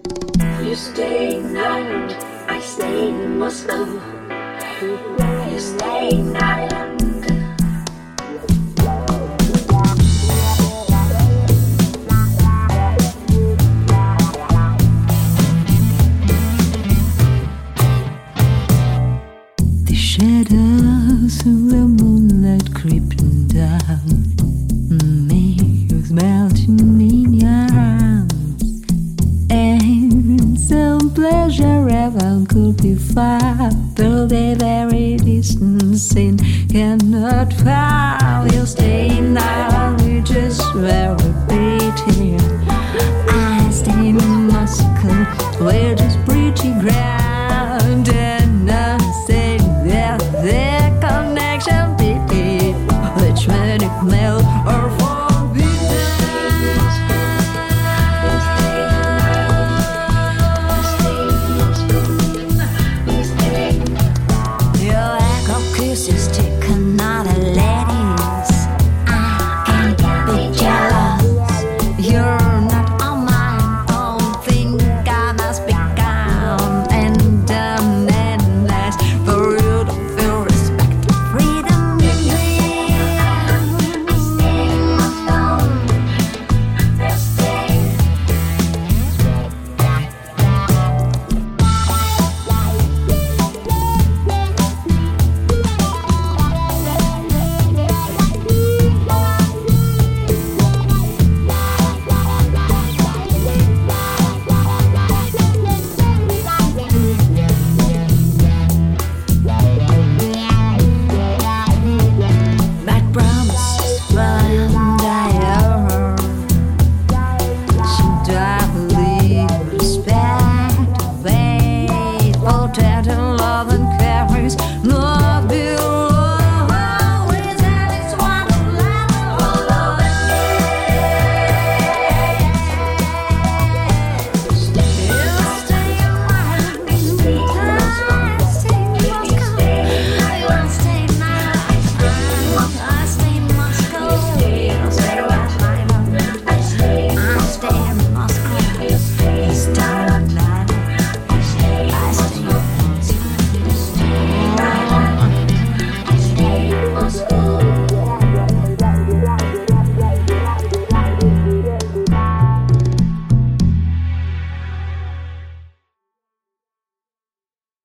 You stay in Ireland, I stay in Moscow. You stay in Ireland. The shadows of the moonlight creeping down, makes melting in your arms, and some pleasure ever could be far, though the very distance and cannot found. You stay in Ireland, you just very pretty. I stay in Moscow, where